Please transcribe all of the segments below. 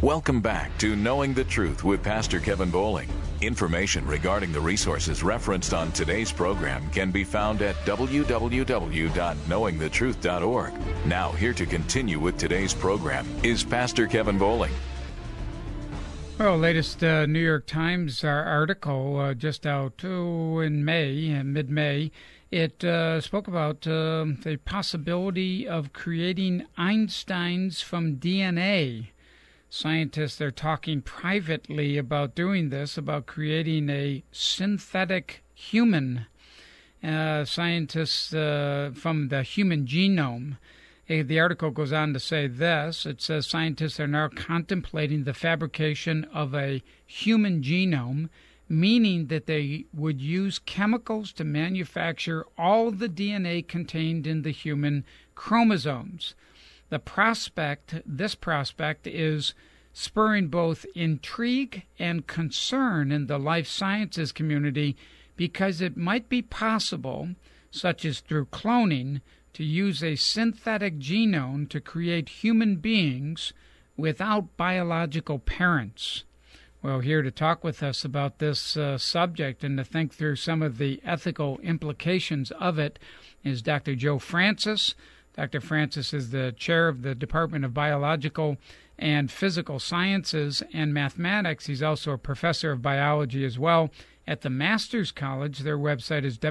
Welcome back to Knowing the Truth with Pastor Kevin Bowling. Information regarding the resources referenced on today's program can be found at www.knowingthetruth.org. Now, here to continue with today's program is Pastor Kevin Bowling. Well, latest New York Times article just out in May, mid-May, it spoke about the possibility of creating Einsteins from DNA. Scientists are talking privately about doing this, about creating a synthetic human. Scientists from the human genome. The article goes on to say this. It says scientists are now contemplating the fabrication of a human genome, meaning that they would use chemicals to manufacture all the DNA contained in the human chromosomes. This prospect is spurring both intrigue and concern in the life sciences community because it might be possible, such as through cloning, to use a synthetic genome to create human beings without biological parents. Well, here to talk with us about this subject and to think through some of the ethical implications of it is Dr. Joe Francis. Dr. Francis is the chair of the Department of Biological and Physical Sciences and Mathematics. He's also a professor of biology as well at the Masters College. Their website is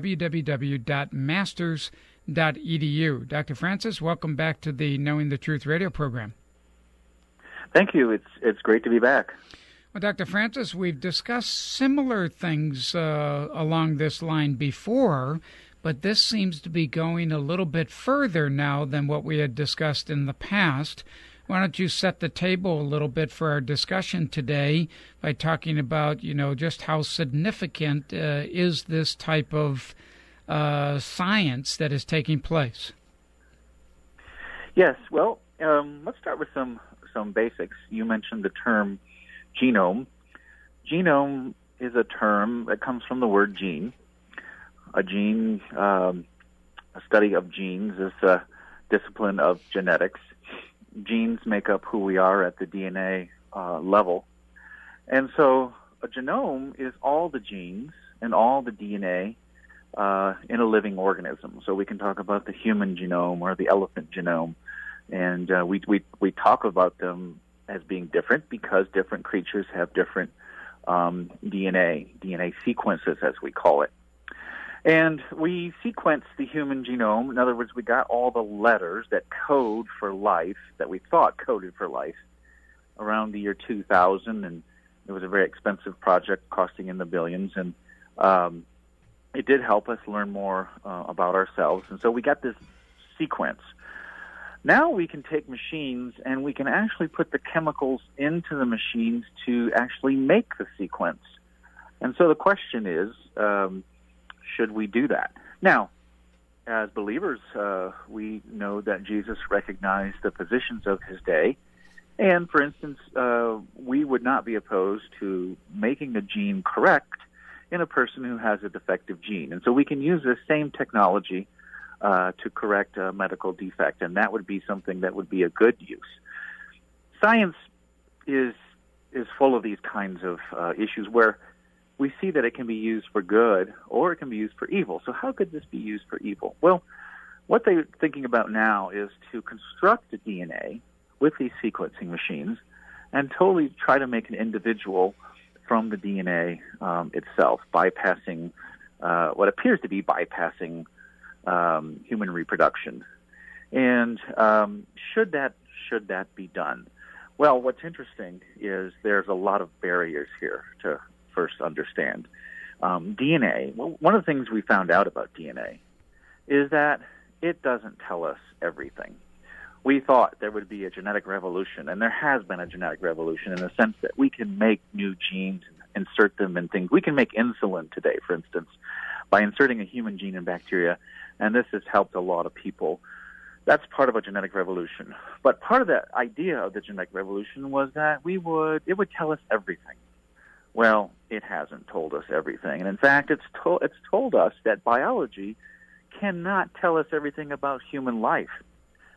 www.masters.edu. Dr. Francis, welcome back to the Knowing the Truth radio program. Thank you. It's great to be back. Well, Dr. Francis, we've discussed similar things along this line before, but this seems to be going a little bit further now than what we had discussed in the past. Why don't you set the table a little bit for our discussion today by talking about, just how significant is this type of science that is taking place? Yes. Well, let's start with some basics. You mentioned the term genome. Genome is a term that comes from the word gene. A gene, a study of genes, is a discipline of genetics. Genes make up who we are at the DNA level. And so a genome is all the genes and all the DNA in a living organism. So we can talk about the human genome or the elephant genome. And we talk about them as being different because different creatures have different DNA sequences, as we call it. And we sequenced the human genome. In other words, we got all the letters that code for life, that we thought coded for life, around the year 2000. And it was a very expensive project costing in the billions. And it did help us learn more about ourselves. And so we got this sequence. Now we can take machines and we can actually put the chemicals into the machines to actually make the sequence. And so the question is, should we do that? Now, as believers, we know that Jesus recognized the positions of his day. And, for instance, we would not be opposed to making a gene correct in a person who has a defective gene. And so we can use this same technology to correct a medical defect, and that would be something that would be a good use. Science is full of these kinds of issues where we see that it can be used for good or it can be used for evil. So how could this be used for evil? Well, what they're thinking about now is to construct the DNA with these sequencing machines and totally try to make an individual from the DNA itself, bypassing what appears to be bypassing human reproduction. And should that be done? Well, what's interesting is there's a lot of barriers here to first understand. DNA, well, one of the things we found out about DNA is that it doesn't tell us everything. We thought there would be a genetic revolution, and there has been a genetic revolution in the sense that we can make new genes and insert them in things. We can make insulin today, for instance, by inserting a human gene in bacteria, and this has helped a lot of people. That's part of a genetic revolution. But part of that idea of the genetic revolution was that it would tell us everything. Well, it hasn't told us everything. And in fact, it's told us that biology cannot tell us everything about human life.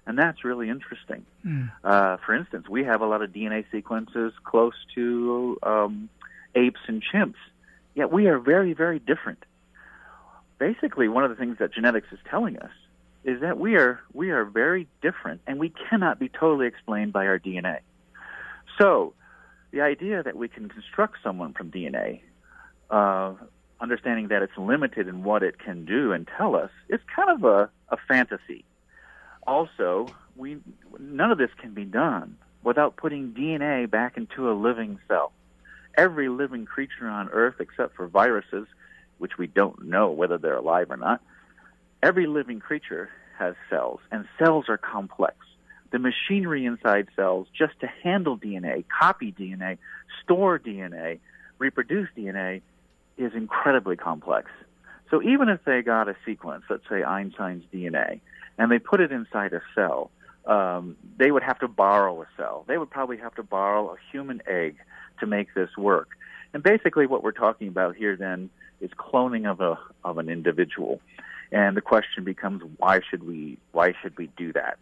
And that's really interesting. For instance, we have a lot of DNA sequences close to apes and chimps, yet we are very, very different. Basically, one of the things that genetics is telling us is that we are very different, and we cannot be totally explained by our DNA. So the idea that we can construct someone from DNA, understanding that it's limited in what it can do and tell us, is kind of a fantasy. Also, none of this can be done without putting DNA back into a living cell. Every living creature on Earth, except for viruses, which we don't know whether they're alive or not, every living creature has cells, and cells are complex. The machinery inside cells just to handle DNA, copy DNA, store DNA, reproduce DNA is incredibly complex. So even if they got a sequence, let's say Einstein's DNA, and they put it inside a cell, they would have to borrow a cell. They would probably have to borrow a human egg to make this work. And basically what we're talking about here then is cloning of an individual. And the question becomes, why should we do that?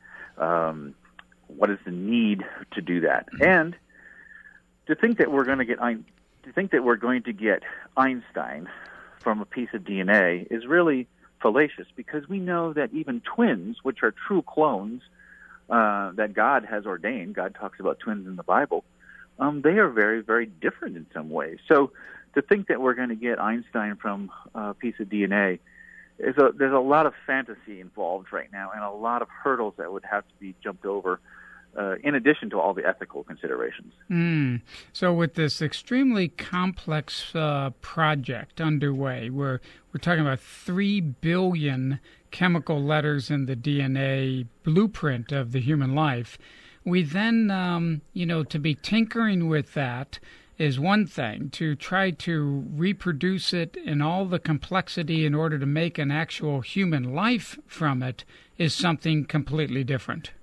What is the need to do that? And to think that we're going to get Einstein from a piece of DNA is really fallacious, because we know that even twins, which are true clones that God has ordained, God talks about twins in the Bible, they are very, very different in some ways. So to think that we're going to get Einstein from a piece of DNA, there's a lot of fantasy involved right now, and a lot of hurdles that would have to be jumped over, in addition to all the ethical considerations. So with this extremely complex project underway, we're talking about 3 billion chemical letters in the DNA blueprint of the human life. We then, to be tinkering with that is one thing. To try to reproduce it in all the complexity in order to make an actual human life from it is something completely different.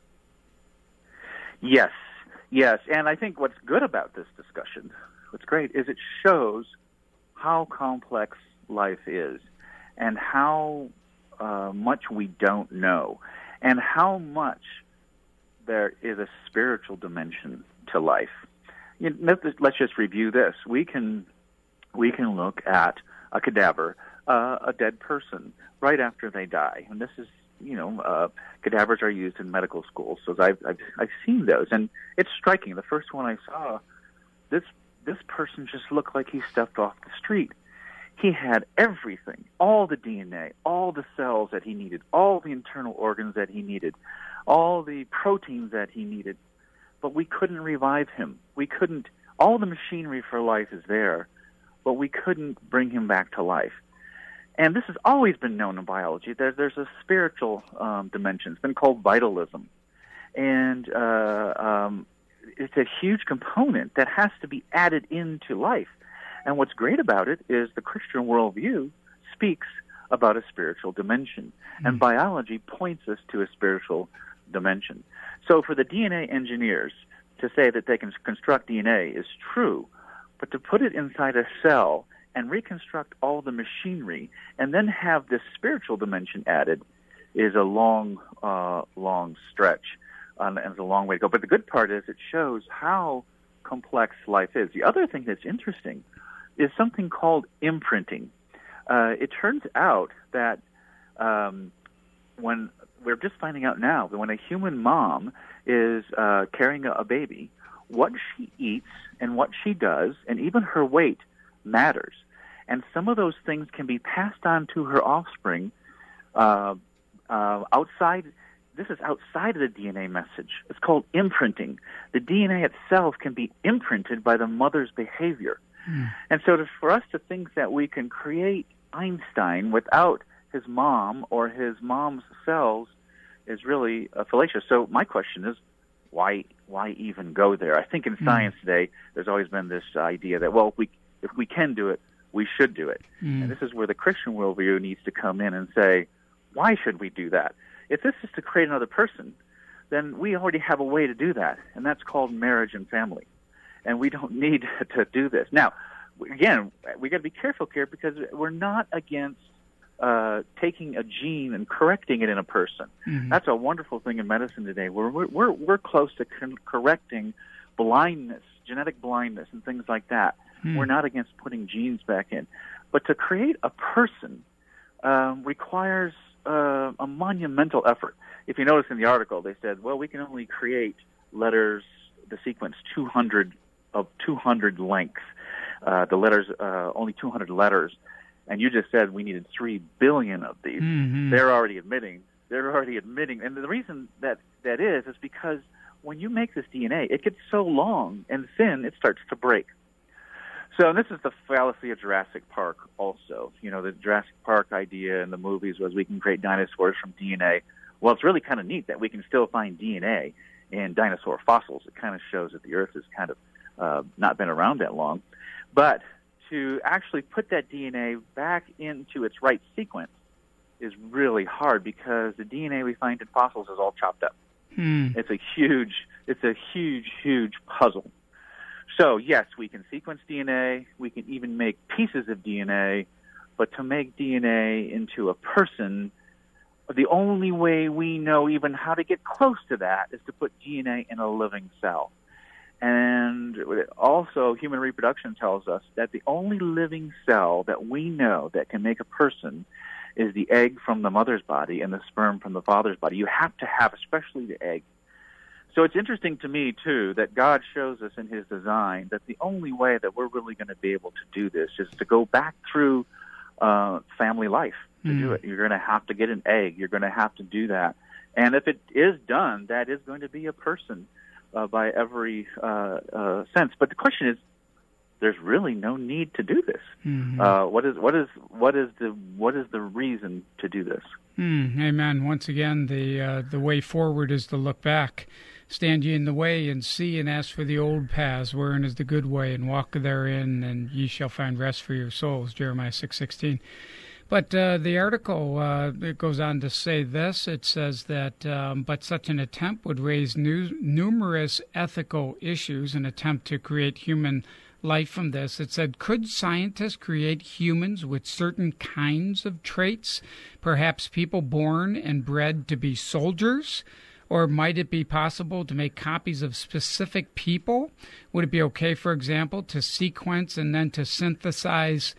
Yes. And I think what's good about this discussion, what's great, is it shows how complex life is and how much we don't know, and how much there is a spiritual dimension to life. Let's just review this. We can look at a cadaver, a dead person, right after they die. And this is, cadavers are used in medical schools, so I've seen those, and it's striking. The first one I saw, this person just looked like he stepped off the street. He had everything, all the DNA, all the cells that he needed, all the internal organs that he needed, all the proteins that he needed, but we couldn't revive him. All the machinery for life is there, but we couldn't bring him back to life. And this has always been known in biology. There's a spiritual dimension. It's been called vitalism. And it's a huge component that has to be added into life. And what's great about it is the Christian worldview speaks about a spiritual dimension. And biology points us to a spiritual dimension. So for the DNA engineers to say that they can construct DNA is true, but to put it inside a cell and reconstruct all the machinery and then have this spiritual dimension added is a long stretch, and it's a long way to go. But the good part is it shows how complex life is. The other thing that's interesting is something called imprinting. It turns out that when we're just finding out now that when a human mom is carrying a baby, what she eats and what she does, and even her weight, matters. And some of those things can be passed on to her offspring outside. This is outside of the DNA message. It's called imprinting. The DNA itself can be imprinted by the mother's behavior. And so for us to think that we can create Einstein without his mom or his mom's cells is really fallacious. So my question is, why even go there? I think in science today, there's always been this idea that, well, if we can do it, we should do it. And this is where the Christian worldview needs to come in and say, why should we do that? If this is to create another person, then we already have a way to do that, and that's called marriage and family. And we don't need to do this. Now, again, we got to be careful here because we're not against taking a gene and correcting it in a person. Mm-hmm. That's a wonderful thing in medicine today. We're close to correcting blindness, genetic blindness, and things like that. We're not against putting genes back in, but to create a person requires a monumental effort. If you notice in the article, they said, well, we can only create letters, the sequence 200 lengths. The letters, only 200 letters. And you just said we needed 3 billion of these. Mm-hmm. They're already admitting. And the reason that is because when you make this DNA, it gets so long and thin, it starts to break. So this is the fallacy of Jurassic Park also. You know, the Jurassic Park idea in the movies was we can create dinosaurs from DNA. Well, it's really kind of neat that we can still find DNA in dinosaur fossils. It kind of shows that the Earth has kind of not been around that long. But to actually put that DNA back into its right sequence is really hard because the DNA we find in fossils is all chopped up. It's a huge puzzle. So yes, we can sequence DNA, we can even make pieces of DNA, but to make DNA into a person, the only way we know even how to get close to that is to put DNA in a living cell. And also, human reproduction tells us that the only living cell that we know that can make a person is the egg from the mother's body and the sperm from the father's body. You have to have, especially the egg. So it's interesting to me, too, that God shows us in his design that the only way that we're really going to be able to do this is to go back through family life to do it. You're going to have to get an egg. You're going to have to do that. And if it is done, that is going to be a person by every sense. But the question is, there's really no need to do this. What is the reason to do this? Amen. Once again, the way forward is to look back. Stand ye in the way and see and ask for the old paths, wherein is the good way, and walk therein, and ye shall find rest for your souls. Jeremiah 6:16. But the article it goes on to say this. It says that but such an attempt would raise numerous ethical issues, an attempt to create human life from this. It said, could scientists create humans with certain kinds of traits, perhaps people born and bred to be soldiers? Or might it be possible to make copies of specific people? Would it be okay, for example, to sequence and then to synthesize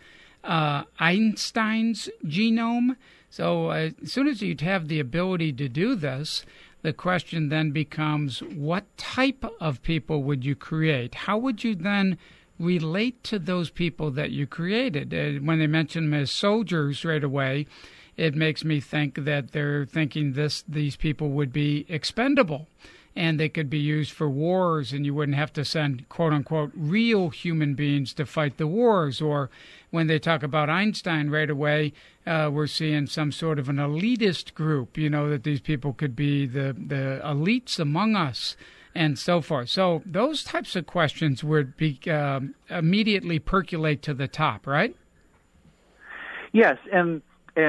Einstein's genome? So as soon as you'd have the ability to do this, the question then becomes, what type of people would you create? How would you then relate to those people that you created? When they mention them as soldiers right away, it makes me think that they're thinking these people would be expendable and they could be used for wars, and you wouldn't have to send, quote-unquote, real human beings to fight the wars. Or when they talk about Einstein right away, we're seeing some sort of an elitist group, you know, that these people could be the elites among us and so forth. So those types of questions would be immediately percolate to the top, right? Yes, and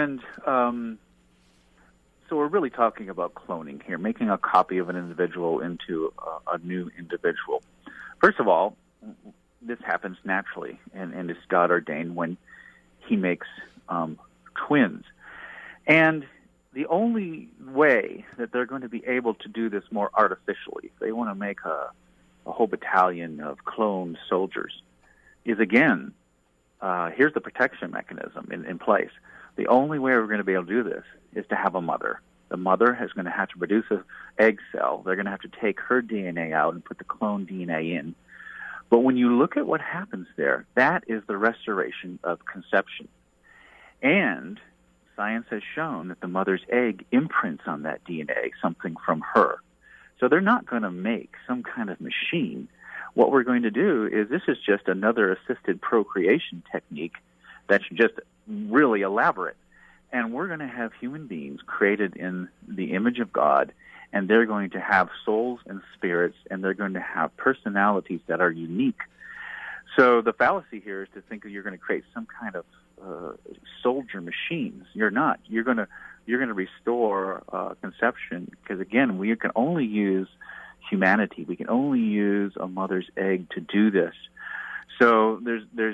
so we're really talking about cloning here, making a copy of an individual into a new individual. First of all, this happens naturally, and it's God ordained when he makes twins. And the only way that they're going to be able to do this more artificially, if they want to make a whole battalion of cloned soldiers, is again, here's the protection mechanism in place. The only way we're going to be able to do this is to have a mother. The mother is going to have to produce an egg cell. They're going to have to take her DNA out and put the clone DNA in. But when you look at what happens there, that is the restoration of conception. And science has shown that the mother's egg imprints on that DNA something from her. So they're not going to make some kind of machine. What we're going to do is this is just another assisted procreation technique that's just really elaborate. And we're going to have human beings created in the image of God, and they're going to have souls and spirits, and they're going to have personalities that are unique. So the fallacy here is to think that you're going to create some kind of soldier machines. You're not. You're going to restore conception, because again, we can only use humanity. We can only use a mother's egg to do this. So there's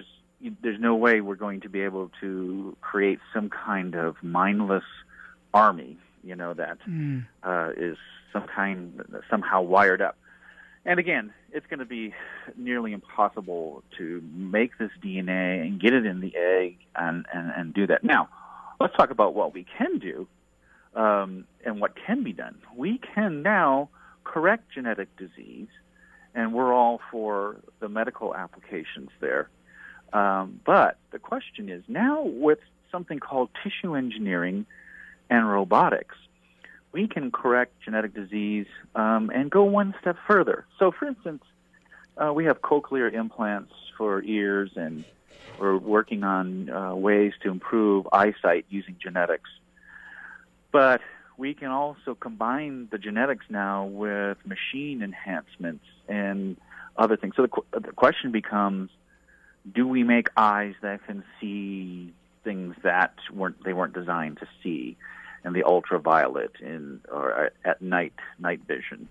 there's no way we're going to be able to create some kind of mindless army, that is somehow wired up. And again, it's going to be nearly impossible to make this DNA and get it in the egg and do that. Now, let's talk about what we can do and what can be done. We can now correct genetic disease, and we're all for the medical applications there. But the question is, now with something called tissue engineering and robotics, we can correct genetic disease and go one step further. So, for instance, we have cochlear implants for ears, and we're working on ways to improve eyesight using genetics. But we can also combine the genetics now with machine enhancements and other things. So the question becomes, do we make eyes that can see things that they weren't designed to see, and the ultraviolet or at night vision?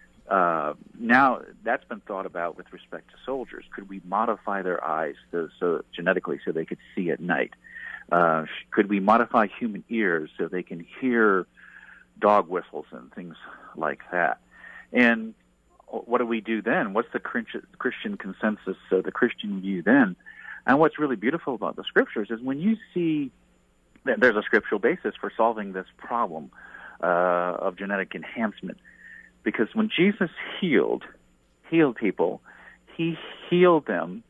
Now that's been thought about with respect to soldiers. Could we modify their eyes so genetically so they could see at night? Could we modify human ears so they can hear dog whistles and things like that? And what do we do then? What's the Christian consensus, the Christian view then? And what's really beautiful about the Scriptures is when you see that there's a scriptural basis for solving this problem of genetic enhancement. Because when Jesus healed people, he healed them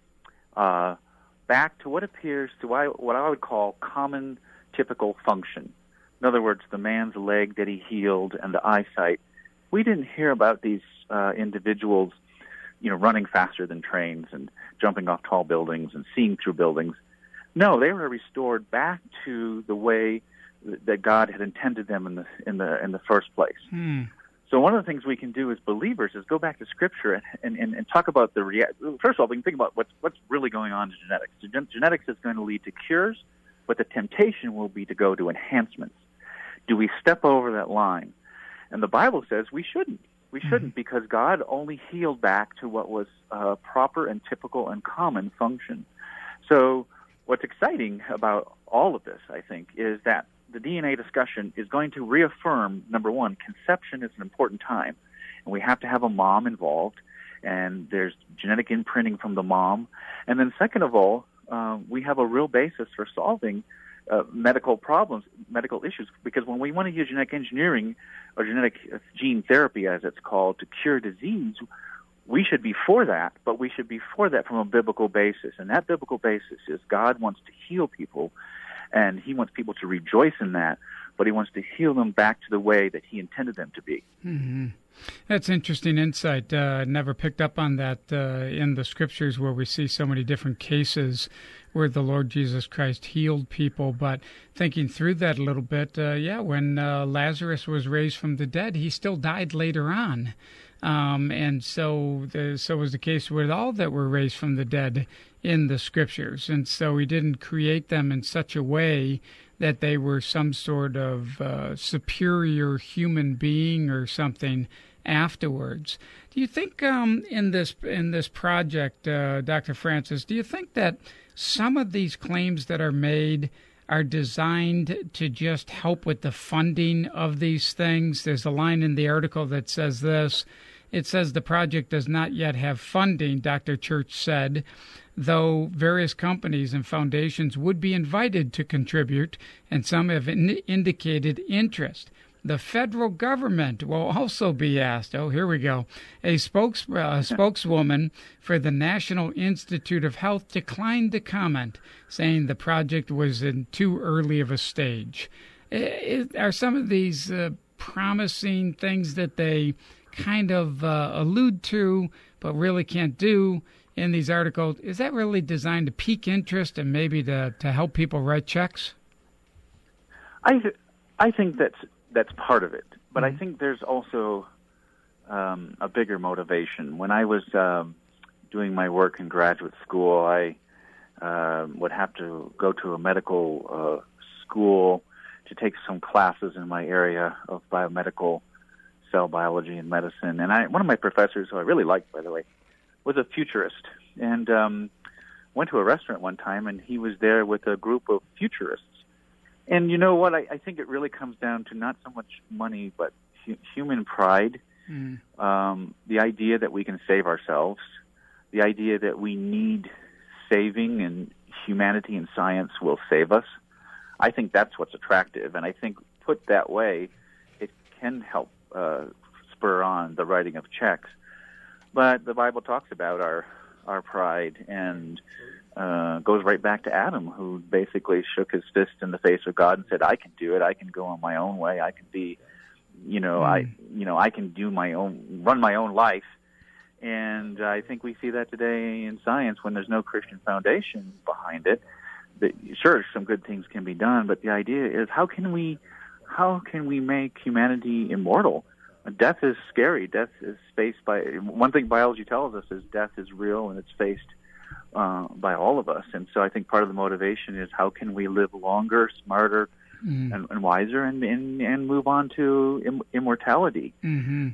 back to what appears to what I would call common, typical function. In other words, the man's leg that he healed and the eyesight. We didn't hear about these individuals, running faster than trains and jumping off tall buildings and seeing through buildings. No, they were restored back to the way that God had intended them in the first place. So one of the things we can do as believers is go back to Scripture and talk about first of all, we can think about what's really going on in genetics. Genetics is going to lead to cures, but the temptation will be to go to enhancements. Do we step over that line? And the Bible says we shouldn't. We shouldn't, because God only healed back to what was proper and typical and common function. So what's exciting about all of this, I think, is that the DNA discussion is going to reaffirm, number one, conception is an important time, and we have to have a mom involved, and there's genetic imprinting from the mom. And then second of all, we have a real basis for solving medical problems, medical issues, because when we want to use genetic engineering or genetic gene therapy, as it's called, to cure disease, we should be for that, but we should be for that from a biblical basis. And that biblical basis is God wants to heal people, and he wants people to rejoice in that, but he wants to heal them back to the way that he intended them to be. Mm-hmm. That's interesting insight. Never picked up on that in the Scriptures, where we see so many different cases where the Lord Jesus Christ healed people. But thinking through that a little bit, when Lazarus was raised from the dead, he still died later on. And so was the case with all that were raised from the dead in the Scriptures. And so he didn't create them in such a way that they were some sort of superior human being or something afterwards. Do you think in this project, Dr. Francis, do you think that some of these claims that are made are designed to just help with the funding of these things? There's a line in the article that says this. It says the project does not yet have funding, Dr. Church said, though various companies and foundations would be invited to contribute, and some have indicated interest. The federal government will also be asked. Oh, here we go. A spokeswoman for the National Institute of Health declined to comment, saying the project was in too early of a stage. Are some of these promising things that they kind of allude to but really can't do in these articles, is that really designed to pique interest and maybe to help people write checks? I think that's part of it, but I think there's also a bigger motivation. When I was doing my work in graduate school, I would have to go to a medical school to take some classes in my area of biomedical cell biology and medicine. And one of my professors, who I really liked, by the way, was a futurist. And went to a restaurant one time, and he was there with a group of futurists. And you know what? I think it really comes down to not so much money, but human pride. The idea that we can save ourselves, the idea that we need saving, and humanity and science will save us. I think that's what's attractive, and I think put that way, it can help spur on the writing of checks. But the Bible talks about our pride, and goes right back to Adam, who basically shook his fist in the face of God and said, "I can do it. I can go on my own way. I can be, I can do run my own life." And I think we see that today in science when there's no Christian foundation behind it. Sure, some good things can be done, but the idea is how can we make humanity immortal? Death is scary. Death is faced by one thing biology tells us is death is real, and it's faced by all of us. And so I think part of the motivation is how can we live longer, smarter, and wiser, and move on to immortality. And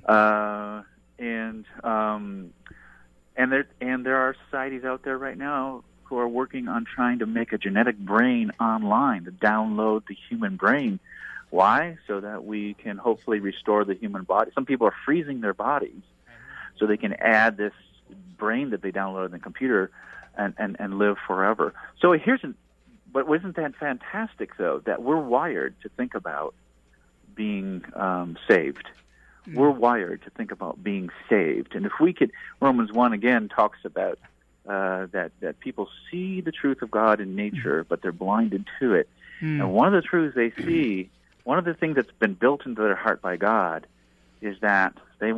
there are societies out there right now who are working on trying to make a genetic brain online, to download the human brain. Why? So that we can hopefully restore the human body. Some people are freezing their bodies so they can add this brain that they downloaded in the computer and live forever. So but isn't that fantastic, though, that we're wired to think about being saved? We're wired to think about being saved. And if we could, Romans 1 again talks about that people see the truth of God in nature, but they're blinded to it. And one of the truths they see, one of the things that's been built into their heart by God, is that they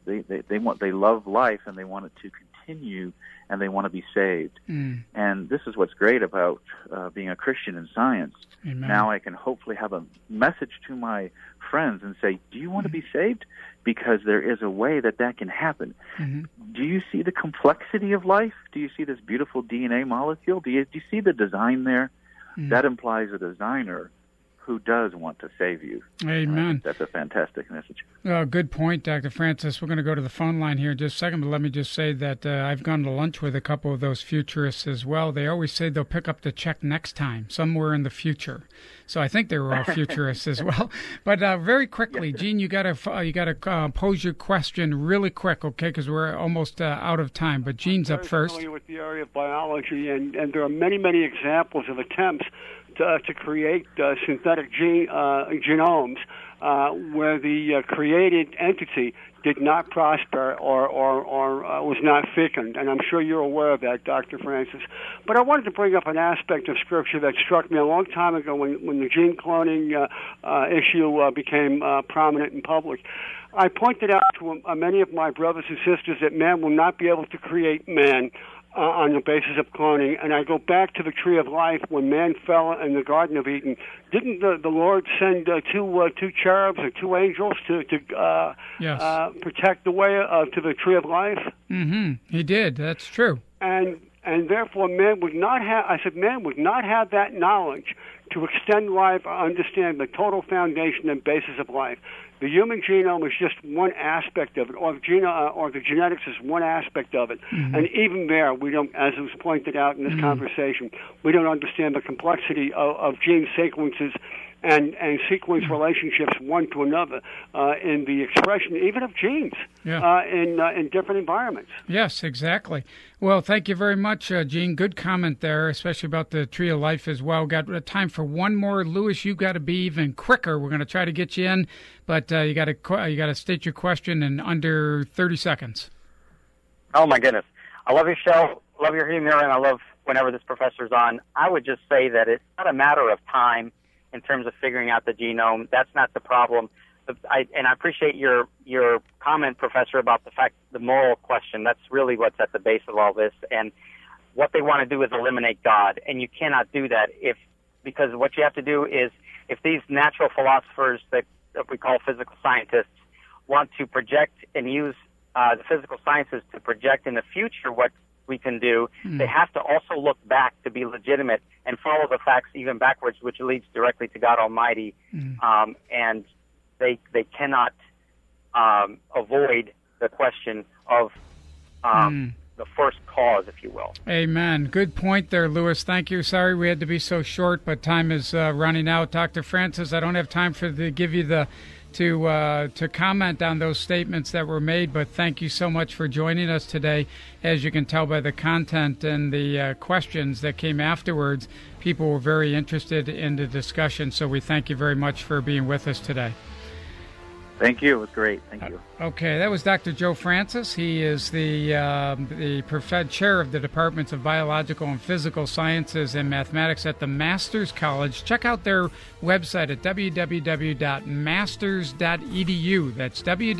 love life, and they want it to continue, and they want to be saved. And this is what's great about being a Christian in science. Amen. Now I can hopefully have a message to my friends and say, do you want to be saved? Because there is a way that can happen. Do you see the complexity of life? Do you see this beautiful DNA molecule? Do you see the design there? That implies a designer who does want to save you. Amen. That's a fantastic message. Good point, Dr. Francis. We're going to go to the phone line here in just a second, but let me just say that I've gone to lunch with a couple of those futurists as well. They always say they'll pick up the check next time, somewhere in the future. So I think they were all futurists as well. But very quickly, Gene, you got to pose your question really quick, okay? Because we're almost out of time. But Gene's up first. I'm familiar with the area of biology, and there are many examples of attempts to create synthetic genomes where the created entity did not prosper or was not thickened. And I'm sure you're aware of that, Dr. Francis. But I wanted to bring up an aspect of Scripture that struck me a long time ago when the gene cloning issue became prominent in public. I pointed out to many of my brothers and sisters that man will not be able to create man on the basis of cloning, and I go back to the tree of life when man fell in the Garden of Eden. Didn't the Lord send two cherubs or two angels to protect the way to the tree of life? He did. That's true. And therefore, man would not have that knowledge to extend life or understand the total foundation and basis of life. The human genome is just one aspect of it, or the genetics is one aspect of it. And even there, we don't, as was pointed out in this conversation, we don't understand the complexity of gene sequences and sequence relationships one to another in the expression even of genes in different environments. Yes, exactly. Well, thank you very much, Gene. Good comment there, especially about the tree of life as well. Got time for one more. Lewis, you've got to be even quicker. We're going to try to get you in, but you got to state your question in under 30 seconds. Oh, my goodness. I love your show, love your humor, and I love whenever this professor's on. I would just say that it's not a matter of time in terms of figuring out the genome. That's not the problem. I appreciate your comment, Professor, about the moral question. That's really what's at the base of all this. And what they want to do is eliminate God. And you cannot do that because what you have to do is if these natural philosophers that we call physical scientists want to project and use the physical sciences to project in the future what we can do, they have to also look back to be legitimate and follow the facts even backwards, which leads directly to God Almighty. And they cannot avoid the question of the first cause, if you will. Amen. Good point there, Lewis. Thank you. Sorry we had to be so short, but time is running out. Dr. Francis, I don't have time to give you to comment on those statements that were made, but thank you so much for joining us today. As you can tell by the content and the questions that came afterwards, people were very interested in the discussion, so we thank you very much for being with us today. Thank you. It was great. Thank you. Okay, that was Dr. Joe Francis. He is the chair of the Departments of Biological and Physical Sciences and Mathematics at the Masters College. Check out their website at www.masters.edu. That's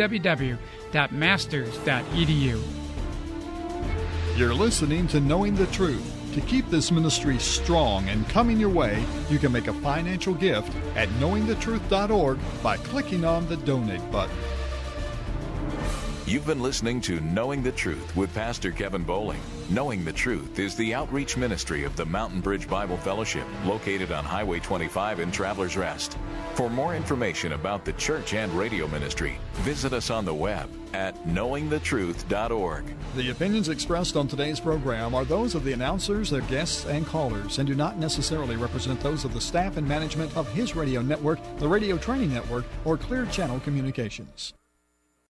www.masters.edu. You're listening to Knowing the Truth. To keep this ministry strong and coming your way, you can make a financial gift at knowingthetruth.org by clicking on the donate button. You've been listening to Knowing the Truth with Pastor Kevin Bowling. Knowing the Truth is the outreach ministry of the Mountain Bridge Bible Fellowship, located on Highway 25 in Travelers Rest. For more information about the church and radio ministry, visit us on the web at knowingthetruth.org. The opinions expressed on today's program are those of the announcers, their guests, and callers, and do not necessarily represent those of the staff and management of His Radio Network, the Radio Training Network, or Clear Channel Communications.